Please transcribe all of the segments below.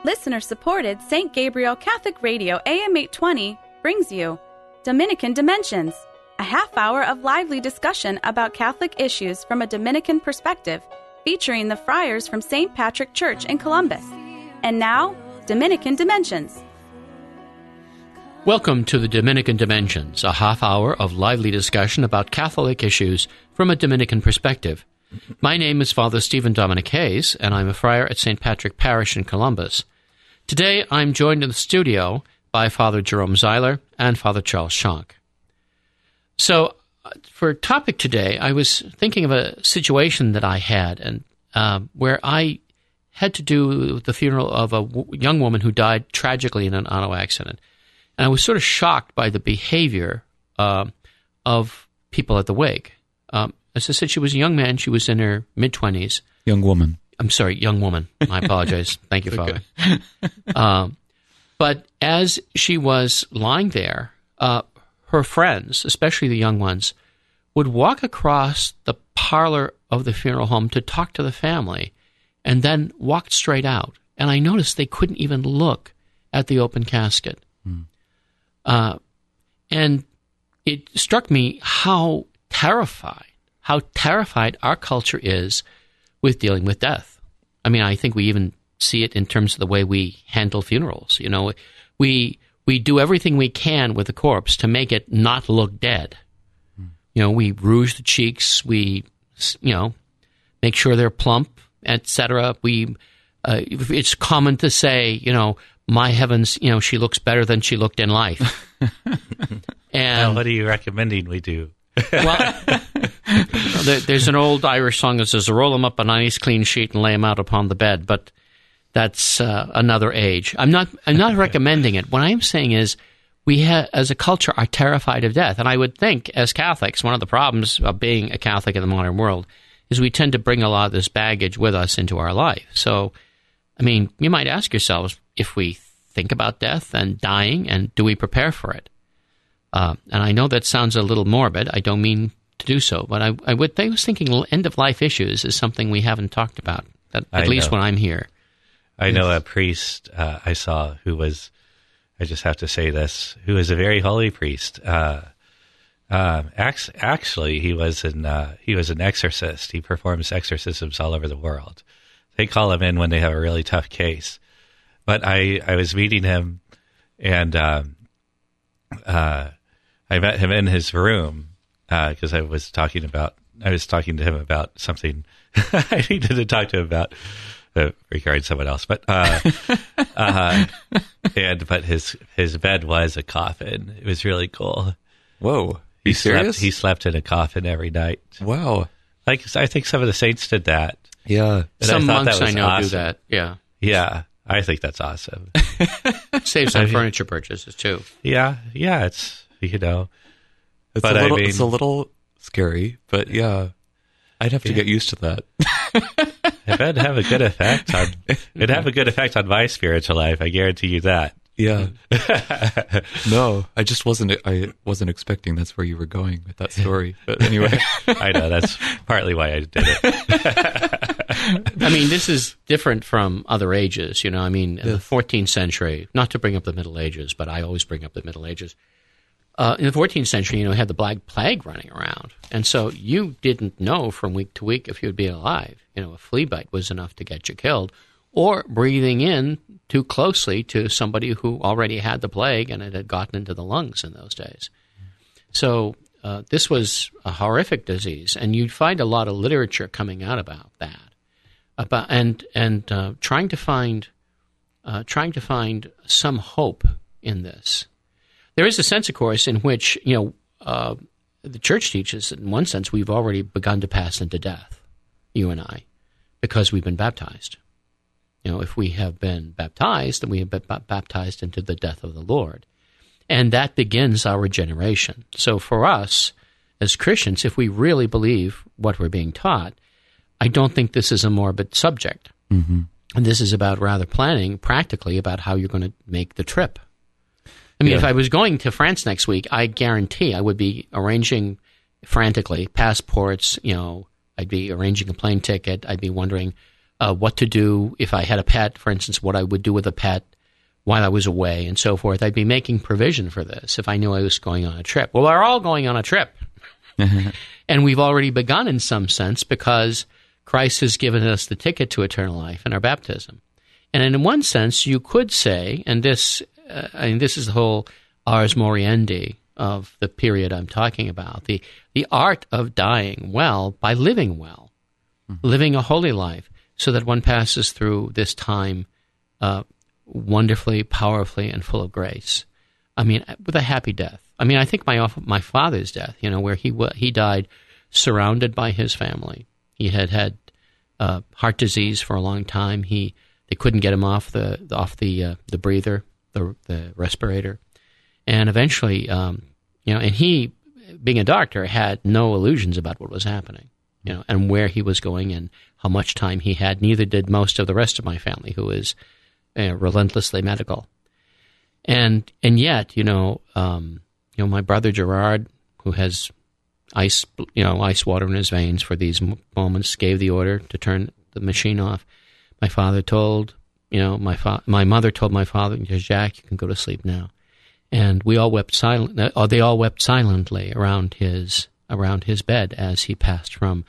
Listener-supported St. Gabriel Catholic Radio AM 820 brings you Dominican Dimensions, a half hour of lively discussion about Catholic issues from a Dominican perspective, featuring the friars from St. Patrick Church in Columbus. And now, Dominican Dimensions. Welcome to the Dominican Dimensions, a half hour of lively discussion about Catholic issues from a Dominican perspective. My name is Father Stephen Dominic Hayes, and I'm a friar at St. Patrick Parish in Columbus. Today, I'm joined in the studio by Father Jerome Zeiler and Father Charles Schank. So, for topic today, I was thinking of a situation that I had, and where I had to do the funeral of a young woman who died tragically in an auto accident. And I was sort of shocked by the behavior of people at the wake. As I said, she was a young man. She was in her mid-20s. Young woman. I'm sorry, young woman. I apologize. Thank you, Father. But as she was lying there, her friends, especially the young ones, would walk across the parlor of the funeral home to talk to the family and then walked straight out. And I noticed they couldn't even look at the open casket. And it struck me how terrified our culture is with dealing with death. I mean, I think we even see it in terms of the way we handle funerals. You know, we do everything we can with the corpse to make it not look dead. You know, we rouge the cheeks, we, make sure they're plump, etc. It's common to say, my heavens, she looks better than she looked in life. And what are you recommending we do? Well, there's an old Irish song that says, roll them up on a nice clean sheet and lay them out upon the bed, but that's another age. I'm not recommending it. What I'm saying is we as a culture are terrified of death. And I would think, as Catholics, one of the problems of being a Catholic in the modern world is we tend to bring a lot of this baggage with us into our life. So, I mean, you might ask yourselves if we think about death and dying, and do we prepare for it? And I know that sounds a little morbid. I don't mean to do so, but I was thinking end-of-life issues is something we haven't talked about, at least when I'm here. I know a priest I saw who was, I just have to say this, who is a very holy priest. Actually, he was an exorcist. He performs exorcisms all over the world. They call him in when they have a really tough case. But I was meeting him, and I met him in his room because I was talking to him about something I needed to talk to him about regarding someone else. But but his bed was a coffin. It was really cool. Whoa. He slept in a coffin every night. Wow. Like, I think some of the saints did that. Yeah. And some monks I know awesome. Do that. Yeah. Yeah. I think that's awesome. Saves on furniture purchases too. Yeah. It's, it's a little scary, but yeah, I'd have to get used to that. It'd have a good effect on my spiritual life. I guarantee you that. Yeah. No, I wasn't expecting that's where you were going with that story. But anyway. I know, that's partly why I did it. I mean, this is different from other ages, in the 14th century, not to bring up the Middle Ages, but I always bring up the Middle Ages. In the 14th century, you had the Black Plague running around. And so you didn't know from week to week if you'd be alive. A flea bite was enough to get you killed. Or breathing in too closely to somebody who already had the plague and it had gotten into the lungs in those days. So this was a horrific disease, and you'd find a lot of literature coming out about that, and trying to find some hope in this. There is a sense, of course, in which the Church teaches, in one sense, we've already begun to pass into death, you and I, because we've been baptized. If we have been baptized, then we have been baptized into the death of the Lord. And that begins our regeneration. So for us, as Christians, if we really believe what we're being taught, I don't think this is a morbid subject. Mm-hmm. And this is about rather planning practically about how you're going to make the trip. I mean, if I was going to France next week, I guarantee I would be arranging frantically passports, I'd be arranging a plane ticket. I'd be wondering what to do if I had a pet, for instance, what I would do with a pet while I was away and so forth. I'd be making provision for this if I knew I was going on a trip. Well, we're all going on a trip. And we've already begun in some sense because Christ has given us the ticket to eternal life in our baptism. And in one sense, you could say, and this is the whole ars moriendi of the period I'm talking about, the art of dying well by living well, living a holy life, so that one passes through this time wonderfully, powerfully, and full of grace. I mean, with a happy death. I mean, I think my father's death, where he died surrounded by his family. He had heart disease for a long time. They couldn't get him off the breather, the respirator, and eventually, and he, being a doctor, had no illusions about what was happening, and where he was going and how much time he had. Neither did most of the rest of my family, who is relentlessly medical. And yet, my brother Gerard, who has ice water in his veins for these moments, gave the order to turn the machine off. My father told, my mother told my father, Jack, you can go to sleep now. And we all wept they all wept silently around his bed as he passed from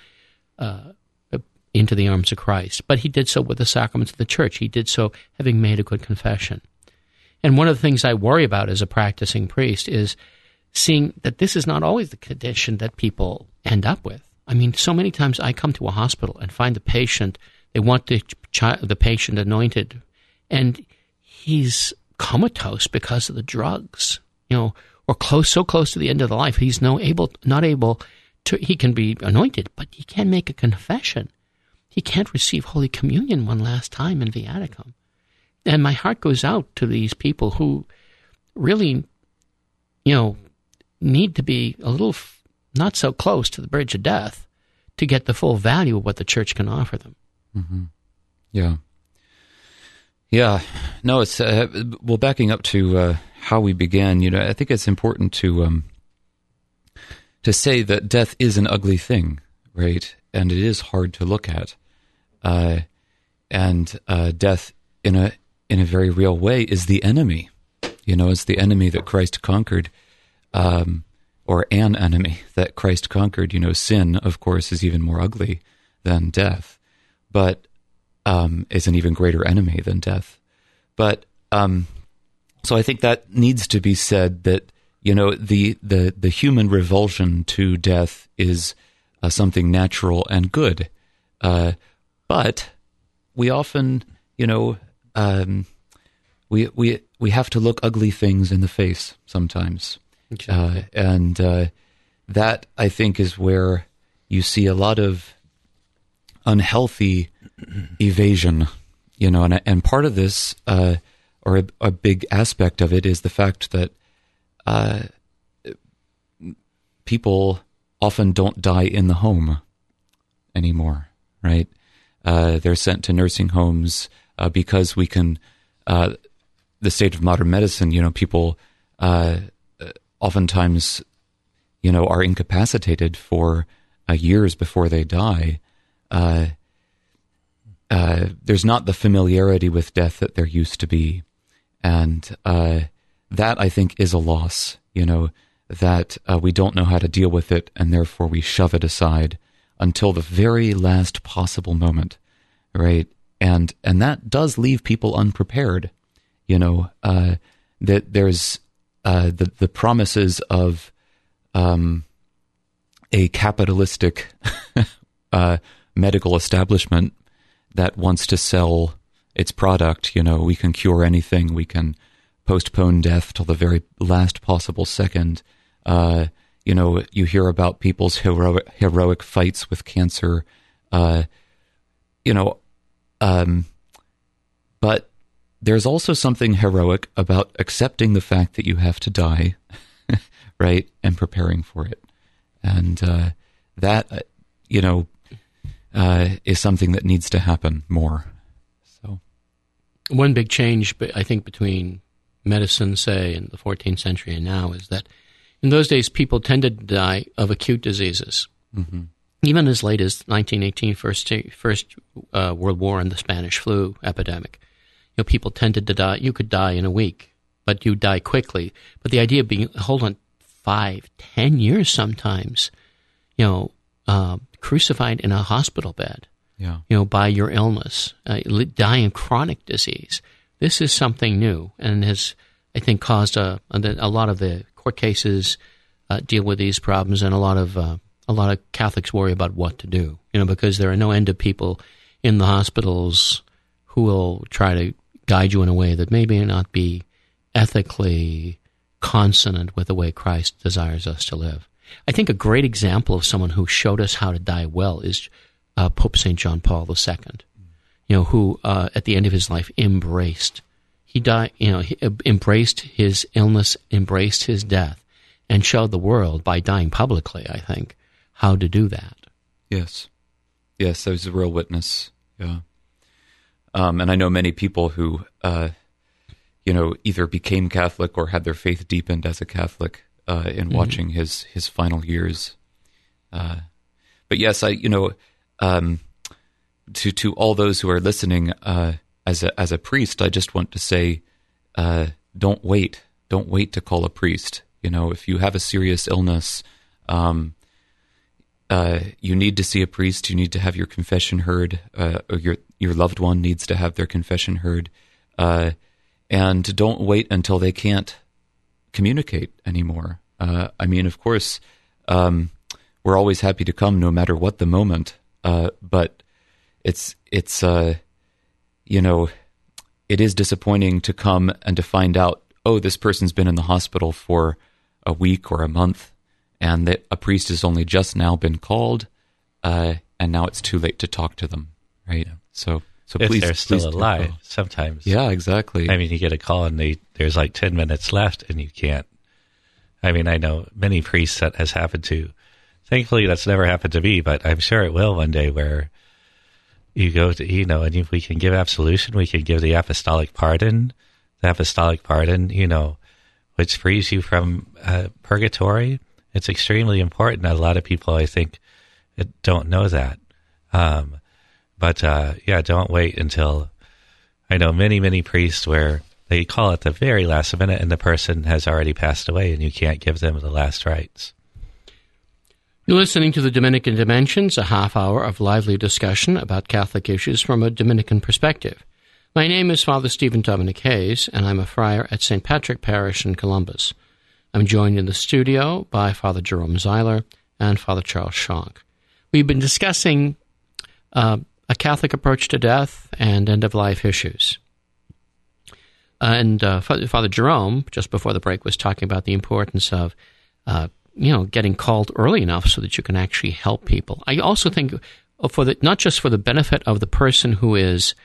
into the arms of Christ. But he did so with the sacraments of the church. He did so having made a good confession. And one of the things I worry about as a practicing priest is seeing that this is not always the condition that people end up with. I mean, so many times I come to a hospital and find the patient, they want the patient anointed, and he's comatose because of the drugs, or so close to the end of the life, he's not able to, he can be anointed, but he can't make a confession. He can't receive Holy Communion one last time in Viaticum. And my heart goes out to these people who really, need to be a little not so close to the bridge of death to get the full value of what the church can offer them. Mm-hmm. Yeah. Yeah. No, it's, backing up to how we began, I think it's important to say that death is an ugly thing, right? And it is hard to look at. And death in a very real way is the enemy. It's the enemy that Christ conquered, or an enemy that Christ conquered. Sin, of course, is even more ugly than death, but is an even greater enemy than death. But so I think that needs to be said, that the human revulsion to death is something natural and good, but we often, we have to look ugly things in the face sometimes. Exactly. And that, I think, is where you see a lot of unhealthy evasion, and part of this, or a big aspect of it, is the fact that people often don't die in the home anymore, right? They're sent to nursing homes because we can, the state of modern medicine, people oftentimes, are incapacitated for years before they die. There's not the familiarity with death that there used to be. And that, I think, is a loss, that we don't know how to deal with it, and therefore we shove it aside until the very last possible moment, right? And that does leave people unprepared, that there's the promises of a capitalistic medical establishment that wants to sell its product. We can cure anything. We can postpone death till the very last possible second. You hear about people's heroic fights with cancer. But there's also something heroic about accepting the fact that you have to die, right, and preparing for it. And that, is something that needs to happen more. So, one big change, I think, between medicine, say, in the 14th century and now is that in those days people tended to die of acute diseases. Mm-hmm. even as late as 1918, First World War and the Spanish flu epidemic. People tended to die. You could die in a week, but you die quickly. But the idea of being, 5, 10 years sometimes, crucified in a hospital bed, by your illness, dying of chronic disease. This is something new and has, I think, caused a lot of the court cases deal with these problems, and a lot of Catholics worry about what to do, because there are no end of people in the hospitals who will try to guide you in a way that may not be ethically consonant with the way Christ desires us to live. I think a great example of someone who showed us how to die well is Pope St. John Paul II, who at the end of his life embraced his illness, embraced his death, and showed the world by dying publicly, I think, how to do that. Yes, that was a real witness. Yeah. And I know many people who, either became Catholic or had their faith deepened as a Catholic in watching his final years. But yes, to all those who are listening, as a priest, I just want to say, don't wait to call a priest. If you have a serious illness, you need to see a priest. You need to have your confession heard. Or your loved one needs to have their confession heard. And don't wait until they can't communicate anymore. Of course, we're always happy to come no matter what the moment. But it is disappointing to come and to find out, this person's been in the hospital for a week or a month, and that a priest has only just now been called, and now it's too late to talk to them, right? So if please, they're still please alive, sometimes. Yeah, exactly. You get a call and there's like 10 minutes left, and you can't. I know many priests that has happened to. Thankfully, that's never happened to me, but I'm sure it will one day, where you go to, and if we can give absolution, we can give the apostolic pardon. The apostolic pardon, which frees you from purgatory. It's extremely important. A lot of people, I think, don't know that. But don't wait until, I know many priests where they call at the very last minute and the person has already passed away and you can't give them the last rites. You're listening to the Dominican Dimensions, a half hour of lively discussion about Catholic issues from a Dominican perspective. My name is Father Stephen Dominic Hayes, and I'm a friar at St. Patrick Parish in Columbus. I'm joined in the studio by Father Jerome Zeiler and Father Charles Schonk. We've been discussing a Catholic approach to death and end-of-life issues. And Father Jerome, just before the break, was talking about the importance of getting called early enough so that you can actually help people. I also think not just for the benefit of the person who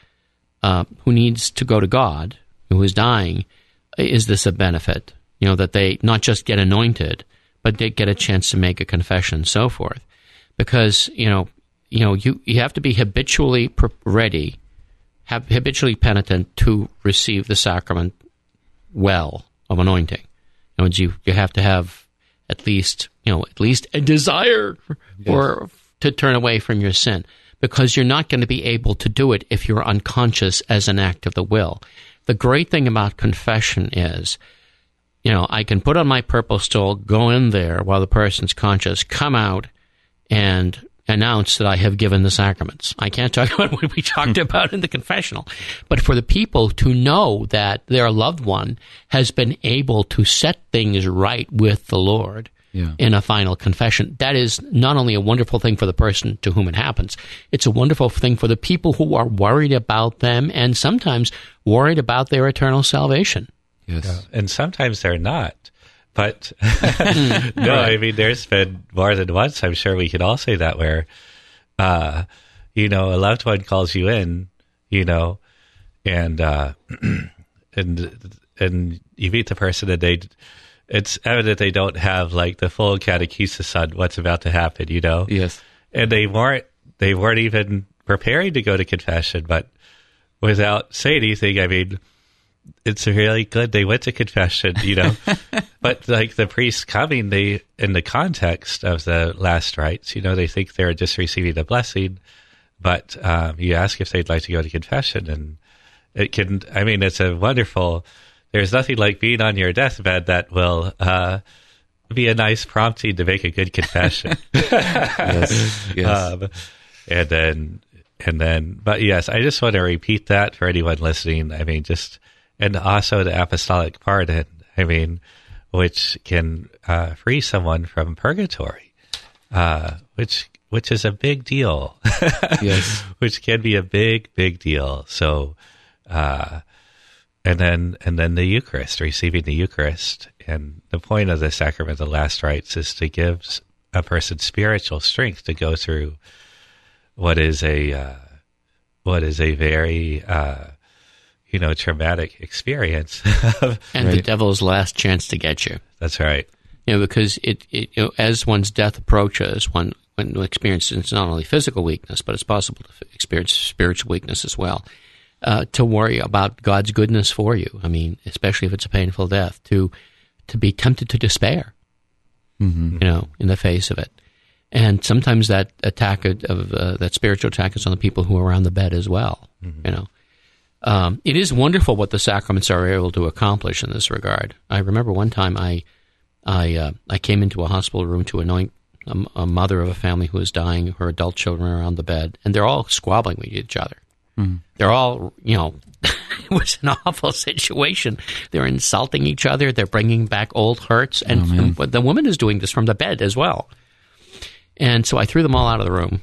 needs to go to God, who is dying, is this a benefit? That they not just get anointed, but they get a chance to make a confession and so forth. Because, you have to be habitually ready, habitually penitent to receive the sacrament of anointing. You have to have at least a desire to turn away from your sin, because you're not going to be able to do it if you're unconscious as an act of the will. The great thing about confession is, I can put on my purple stole, go in there while the person's conscious, come out and announce that I have given the sacraments. I can't talk about what we talked about in the confessional, but for the people to know that their loved one has been able to set things right with the Lord in a final confession, that is not only a wonderful thing for the person to whom it happens, it's a wonderful thing for the people who are worried about them and sometimes worried about their eternal salvation. Yes. Yeah. And sometimes they're not. But no, there's been more than once, I'm sure we could all say that, where, a loved one calls you in, and you meet the person and it's evident they don't have like the full catechesis on what's about to happen, Yes. And they weren't even preparing to go to confession, but without saying anything, it's really good they went to confession, but like the priests coming, they, in the context of the last rites, they think they're just receiving a blessing, but you ask if they'd like to go to confession, and it's a wonderful, there's nothing like being on your deathbed that will be a nice prompting to make a good confession. Yes. And then, but yes, I just want to repeat that for anyone listening. And also the apostolic pardon, which can free someone from purgatory, which is a big deal. Yes. Which can be a big, big deal. So, and then the Eucharist, receiving the Eucharist. And the point of the sacrament of the last rites is to give a person spiritual strength to go through what is a very traumatic experience. And the devil's last chance to get you. That's right. Because it as one's death approaches, one experiences not only physical weakness, but it's possible to experience spiritual weakness as well. To worry about God's goodness for you. Especially if it's a painful death, to be tempted to despair. In the face of it. And sometimes that attack of that spiritual attack is on the people who are around the bed as well. It is wonderful what the sacraments are able to accomplish in this regard. I remember one time I came into a hospital room to anoint a mother of a family who was dying, her adult children around the bed, and they're all squabbling with each other. They're all, it was an awful situation. They're insulting each other. They're bringing back old hurts, and the woman is doing this from the bed as well. And so I threw them all out of the room.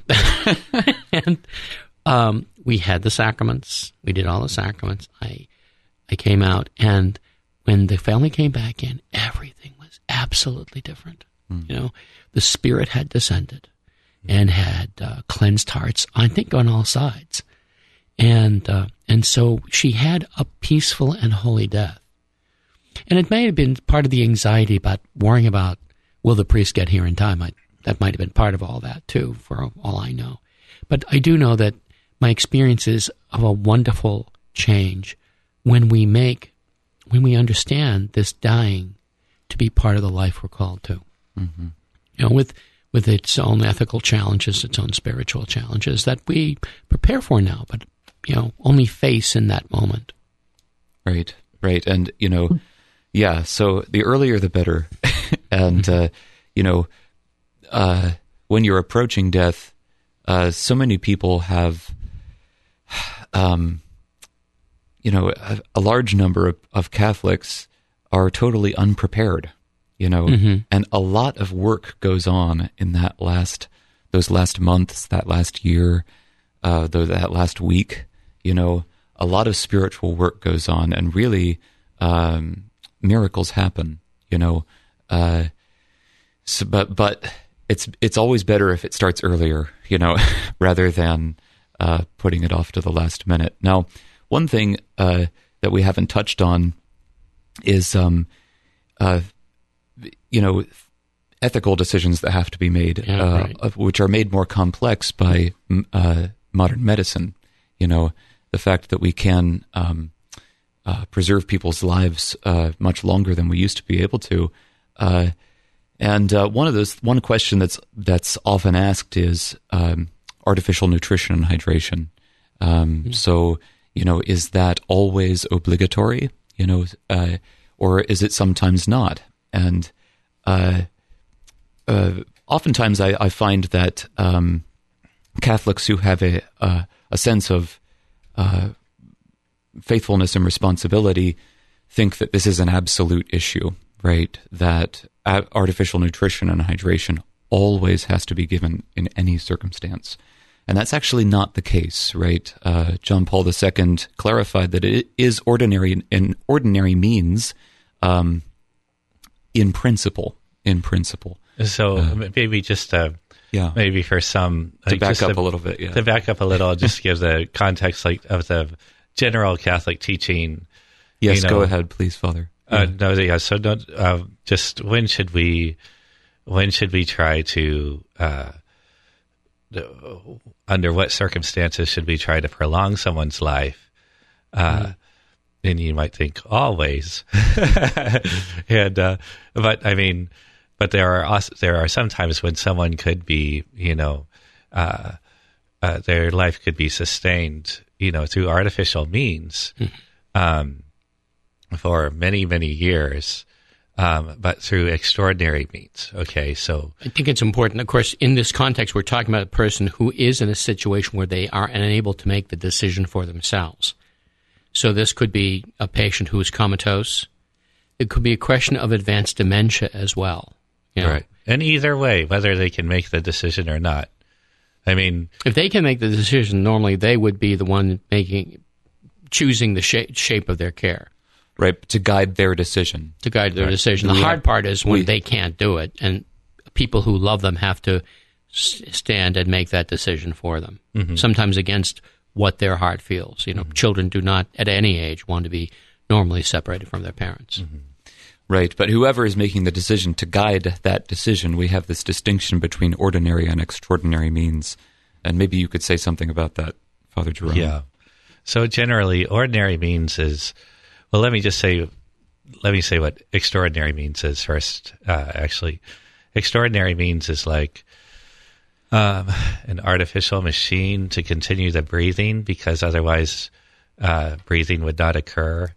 And we had the sacraments. We did all the sacraments. I came out, and when the family came back in, everything was absolutely different. The Spirit had descended and had cleansed hearts, I think, on all sides. And so she had a peaceful and holy death. And it may have been part of the anxiety about worrying about, will the priest get here in time? That might have been part of all that, too, for all I know. But I do know that my experience is of a wonderful change when we understand this dying to be part of the life we're called to. With its own ethical challenges, its own spiritual challenges that we prepare for now, but, only face in that moment. Right. And, so the earlier the better. And, when you're approaching death, so many people have, a large number of Catholics are totally unprepared, and a lot of work goes on in those last months, that last year, that last week, a lot of spiritual work goes on, and really, miracles happen, but it's always better if it starts earlier, rather than putting it off to the last minute. Now, one thing that we haven't touched on is, ethical decisions that have to be made, which are made more complex by modern medicine. The fact that we can preserve people's lives much longer than we used to be able to. And one question that's often asked is artificial nutrition and hydration. So, is that always obligatory? Or is it sometimes not? And oftentimes I find that Catholics who have a sense of faithfulness and responsibility think that this is an absolute issue, right? That artificial nutrition and hydration always has to be given in any circumstance. And that's actually not the case, right? John Paul II clarified that it is ordinary in ordinary means, in principle. So maybe just maybe for some to back up a little bit, to back up a little, just give the context of the general Catholic teaching. Yes, go ahead, please, Father. So just when should we try to under what circumstances should we try to prolong someone's life? and you might think always, and but there are some times when someone could be, their life could be sustained, through artificial means, for many, many years, but through extraordinary means. Okay, so I think it's important. Of course, in this context, we're talking about a person who is in a situation where they are unable to make the decision for themselves. So this could be a patient who is comatose. It could be a question of advanced dementia as well. Right. And either way, whether they can make the decision or not. I mean, if they can make the decision, normally they would be the one choosing the shape of their care. Right, to guide their decision. To guide their decision. The hard part is when they can't do it, and people who love them have to stand and make that decision for them, sometimes against what their heart feels. Children do not, at any age, want to be normally separated from their parents. Right, but whoever is making the decision to guide that decision, we have this distinction between ordinary and extraordinary means. And maybe you could say something about that, Father Jerome. Yeah. So generally, ordinary means is, well, let me say what extraordinary means is first, actually. Extraordinary means is like an artificial machine to continue the breathing, because otherwise breathing would not occur,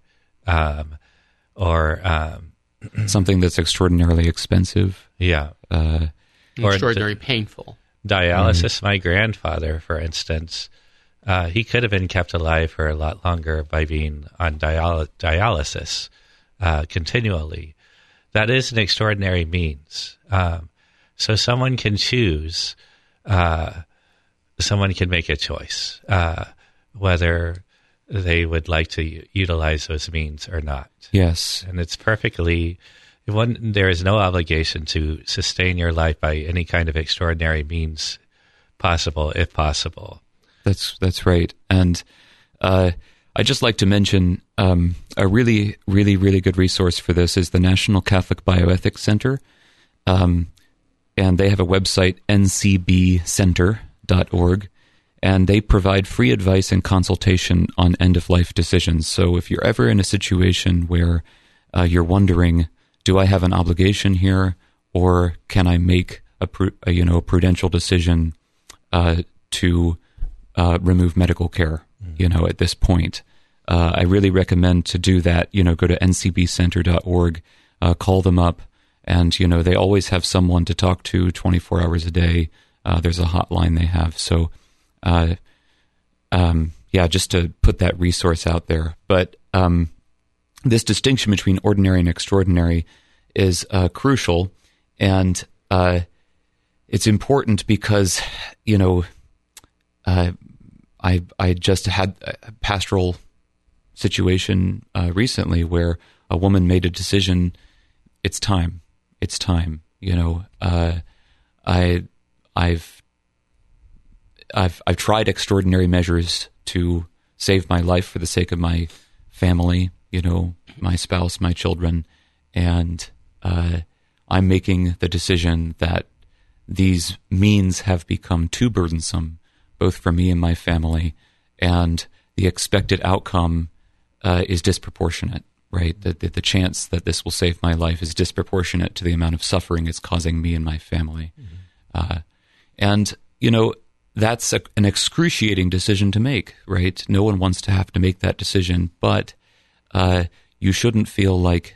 or something that's extraordinarily expensive. Yeah. Or extraordinarily painful. Dialysis. My grandfather, for instance, he could have been kept alive for a lot longer by being on dialysis continually. That is an extraordinary means. So someone can choose, someone can make a choice whether they would like to utilize those means or not. Yes. And it's perfectly, there is no obligation to sustain your life by any kind of extraordinary means possible, if possible. That's right. And I'd just like to mention a really, really, really good resource for this is the National Catholic Bioethics Center. And they have a website, ncbcenter.org. And they provide free advice and consultation on end-of-life decisions. So if you're ever in a situation where you're wondering, do I have an obligation here, or can I make a prudential decision to remove medical care, at this point, I really recommend to do that. Go to ncbcenter.org, call them up, and they always have someone to talk to 24 hours a day. There's a hotline they have. So. Just to put that resource out there. But this distinction between ordinary and extraordinary is crucial, and it's important because, I just had a pastoral situation recently where a woman made a decision. It's time. I've tried extraordinary measures to save my life for the sake of my family, my spouse, my children, and I'm making the decision that these means have become too burdensome, both for me and my family, and the expected outcome is disproportionate, right? The chance that this will save my life is disproportionate to the amount of suffering it's causing me and my family. And that's an excruciating decision to make, right? No one wants to have to make that decision, but you shouldn't feel like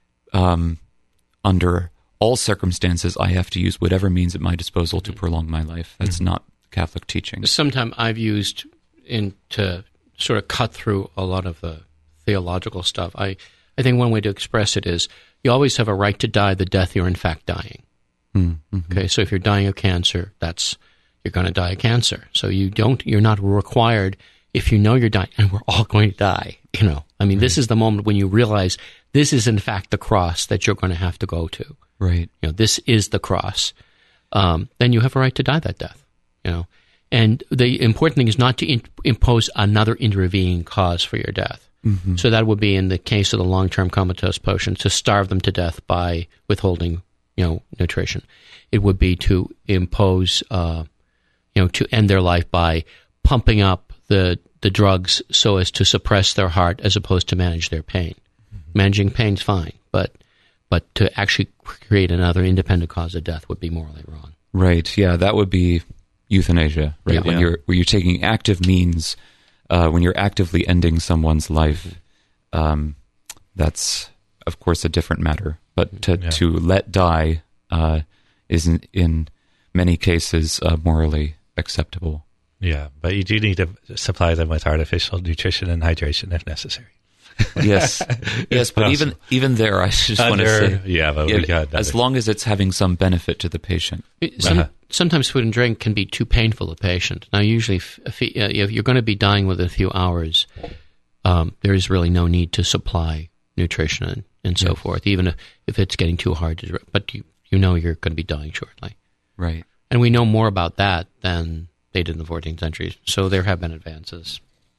under all circumstances I have to use whatever means at my disposal to prolong my life. That's not Catholic teaching. Sometimes I've used to sort of cut through a lot of the theological stuff. I think one way to express it is you always have a right to die the death you're in fact dying. Okay, so if you're dying of cancer, you're going to die of cancer. So you're not required, if you know you're dying, and we're all going to die, this is the moment when you realize this is in fact the cross that you're going to have to go to. Right. This is the cross. Then you have a right to die that death, And the important thing is not to impose another intervening cause for your death. So that would be in the case of the long-term comatose patient, to starve them to death by withholding, nutrition. It would be to impose, to end their life by pumping up the the drugs so as to suppress their heart as opposed to manage their pain. Managing pain's fine, but to actually create another independent cause of death would be morally wrong. Right. Yeah, that would be euthanasia. Right. Yeah. When you're taking active means, when you're actively ending someone's life, that's of course a different matter. But to let die isn't in many cases morally acceptable. Yeah, but you do need to supply them with artificial nutrition and hydration if necessary. Yes, but even there, I just want to say, but we got as long as it's having some benefit to the patient. Sometimes food and drink can be too painful to the patient. Now, usually, if you're going to be dying within a few hours, there is really no need to supply nutrition and so forth, even if it's getting too hard to. But you know you're going to be dying shortly, right? And we know more about that than they did in the 14th century. So there have been advances.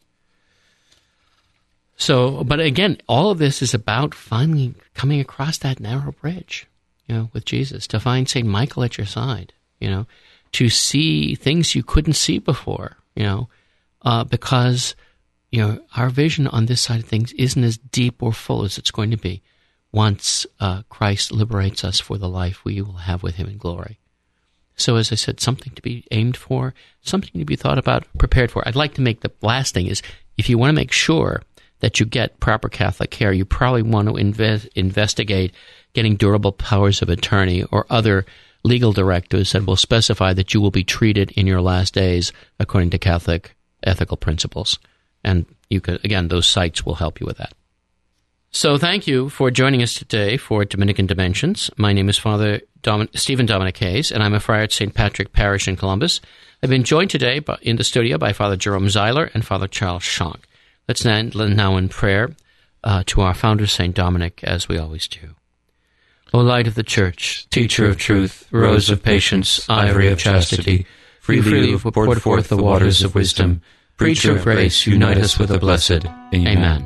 So, but again, all of this is about finally coming across that narrow bridge, with Jesus, to find St. Michael at your side, to see things you couldn't see before, because, our vision on this side of things isn't as deep or full as it's going to be once Christ liberates us for the life we will have with him in glory. So, as I said, something to be aimed for, something to be thought about, prepared for. I'd like to make the last thing is, if you want to make sure that you get proper Catholic care, you probably want to investigate getting durable powers of attorney or other legal directives that will specify that you will be treated in your last days according to Catholic ethical principles. And you could, again, those sites will help you with that. So thank you for joining us today for Dominican Dimensions. My name is Father Stephen Dominic Hayes, and I'm a friar at St. Patrick Parish in Columbus. I've been joined today in the studio by Father Jerome Zeiler and Father Charles Schonk. Let's now in prayer to our founder, St. Dominic, as we always do. O light of the Church, teacher of truth, rose of patience, ivory of chastity, freely you've poured forth the waters of wisdom, preacher of grace, unite us with the blessed. Amen.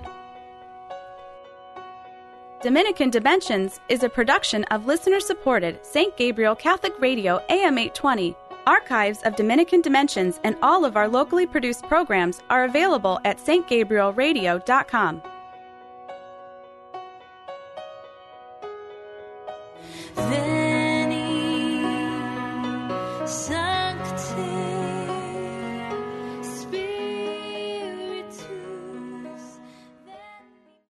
Dominican Dimensions is a production of listener-supported St. Gabriel Catholic Radio AM 820. Archives of Dominican Dimensions and all of our locally produced programs are available at stgabrielradio.com. Veni, Sancte